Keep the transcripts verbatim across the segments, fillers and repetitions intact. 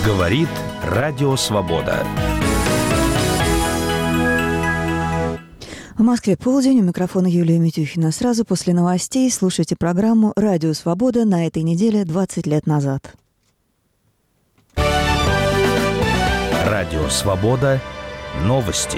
Говорит Радио Свобода. В Москве полдень, у микрофона Юлия Митюхина. Сразу после новостей слушайте программу «Радио Свобода» на этой неделе двадцать лет назад. Радио Свобода. Новости.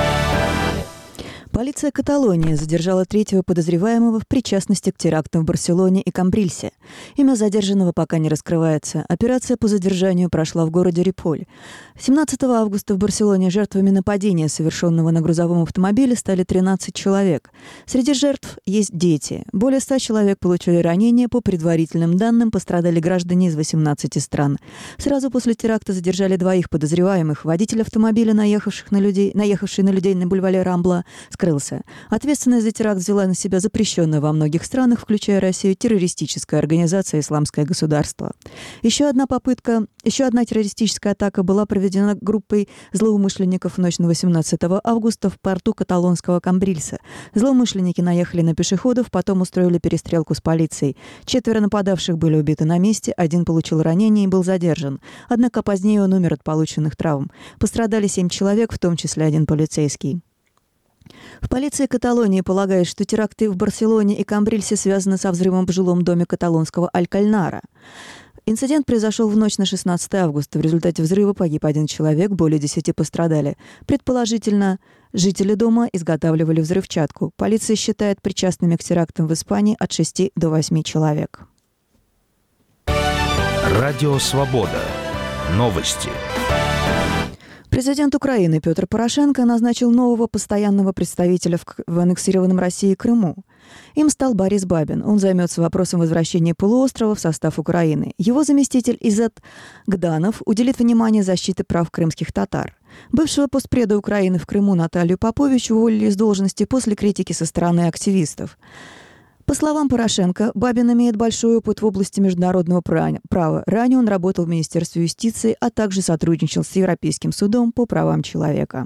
Полиция Каталонии задержала третьего подозреваемого в причастности к терактам в Барселоне и Камбрильсе. Имя задержанного пока не раскрывается. Операция по задержанию прошла в городе Риполь. семнадцатого августа в Барселоне жертвами нападения, совершенного на грузовом автомобиле, стали тринадцать человек. Среди жертв есть дети. Более ста человек получили ранения. По предварительным данным, пострадали граждане из восемнадцати стран. Сразу после теракта задержали двоих подозреваемых. Водитель автомобиля, наехавших на людей, наехавший на людей на бульваре Рамбла, скрылся. Ответственность за теракт взяла на себя запрещенная во многих странах, включая Россию, террористическая организация «Исламское государство». Еще одна попытка, еще одна террористическая атака была проведена группой злоумышленников в ночь на восемнадцатого августа в порту каталонского Камбрильса. Злоумышленники наехали на пешеходов, потом устроили перестрелку с полицией. Четверо нападавших были убиты на месте, один получил ранение и был задержан. Однако позднее он умер от полученных травм. Пострадали семь человек, в том числе один полицейский. В полиции Каталонии полагают, что теракты в Барселоне и Камбрильсе связаны со взрывом в жилом доме каталонского Алькальнара. Инцидент произошел в ночь на шестнадцатого августа. В результате взрыва погиб один человек, более десяти пострадали. Предположительно, жители дома изготавливали взрывчатку. Полиция считает причастными к терактам в Испании от шести до восьми человек. Радио Свобода. Новости. Президент Украины Петр Порошенко назначил нового постоянного представителя в, в аннексированном России Крыму. Им стал Борис Бабин. Он займется вопросом возвращения полуострова в состав Украины. Его заместитель Изет Гданов уделит внимание защите прав крымских татар. Бывшего постпреда Украины в Крыму Наталью Попович уволили из должности после критики со стороны активистов. По словам Порошенко, Бабин имеет большой опыт в области международного права. Ранее он работал в Министерстве юстиции, а также сотрудничал с Европейским судом по правам человека.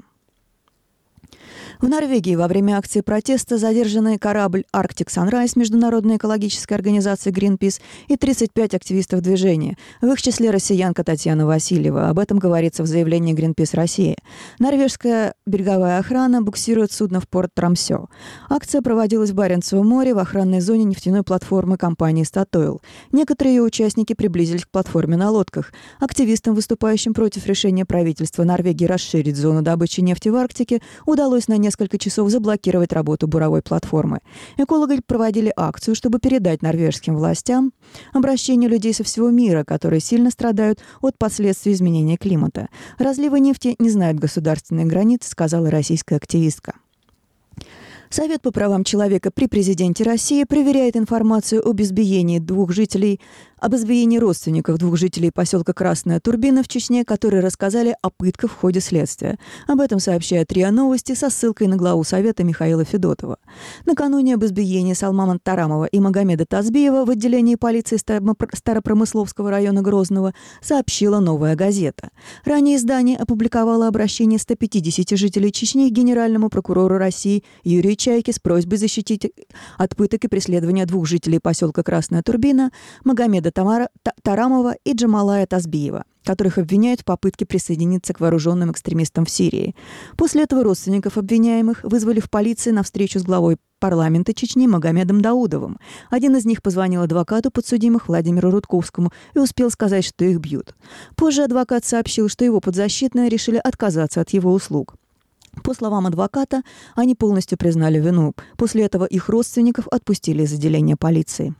В Норвегии во время акции протеста задержаны корабль «Арктик Санрайз» международной экологической организации «Гринпис» и тридцать пять активистов движения, в их числе россиянка Татьяна Васильева. Об этом говорится в заявлении «Гринпис Россия». Норвежская береговая охрана буксирует судно в порт Тромсё. Акция проводилась в Баренцевом море в охранной зоне нефтяной платформы компании «Статойл». Некоторые ее участники приблизились к платформе на лодках. Активистам, выступающим против решения правительства Норвегии расширить зону добычи нефти в Арктике, удалось на несколько часов заблокировать работу буровой платформы. Экологи проводили акцию, чтобы передать норвежским властям обращение людей со всего мира, которые сильно страдают от последствий изменения климата. Разливы нефти не знают государственных границ, сказала российская активистка. Совет по правам человека при президенте России проверяет информацию об избиении двух жителей, об избиении родственников двух жителей поселка Красная Турбина в Чечне, которые рассказали о пытках в ходе следствия. Об этом сообщает РИА Новости со ссылкой на главу Совета Михаила Федотова. Накануне об избиении Салмана Тарамова и Магомеда Тазбиева в отделении полиции Старопромысловского района Грозного сообщила «Новая газета». Ранее издание опубликовало обращение ста пятидесяти жителей Чечни к генеральному прокурору России Юрию Чайке с просьбой защитить от пыток и преследования двух жителей поселка Красная Турбина Магомеда Тамара, Тарамова и Джамалая Тазбиева, которых обвиняют в попытке присоединиться к вооруженным экстремистам в Сирии. После этого родственников обвиняемых вызвали в полиции на встречу с главой парламента Чечни Магомедом Даудовым. Один из них позвонил адвокату подсудимых Владимиру Рудковскому и успел сказать, что их бьют. Позже адвокат сообщил, что его подзащитные решили отказаться от его услуг. По словам адвоката, они полностью признали вину. После этого их родственников отпустили из отделения полиции.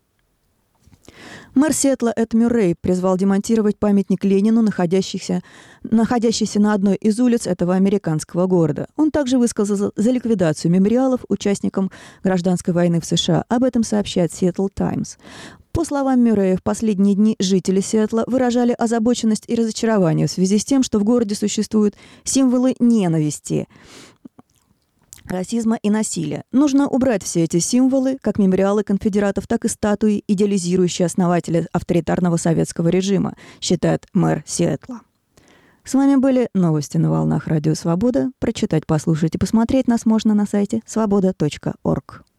Мэр Сиэтла Эд Мюррей призвал демонтировать памятник Ленину, находящийся, находящийся на одной из улиц этого американского города. Он также высказался за ликвидацию мемориалов участникам гражданской войны в США. Об этом сообщает Seattle Times. По словам Мюррея, в последние дни жители Сиэтла выражали озабоченность и разочарование в связи с тем, что в городе существуют символы ненависти, расизма и насилия. Нужно убрать все эти символы, как мемориалы конфедератов, так и статуи, идеализирующие основателя авторитарного советского режима, считает мэр Сиэтла. С вами были новости на волнах Радио Свобода. Прочитать, послушать и посмотреть нас можно на сайте свобода точка орг.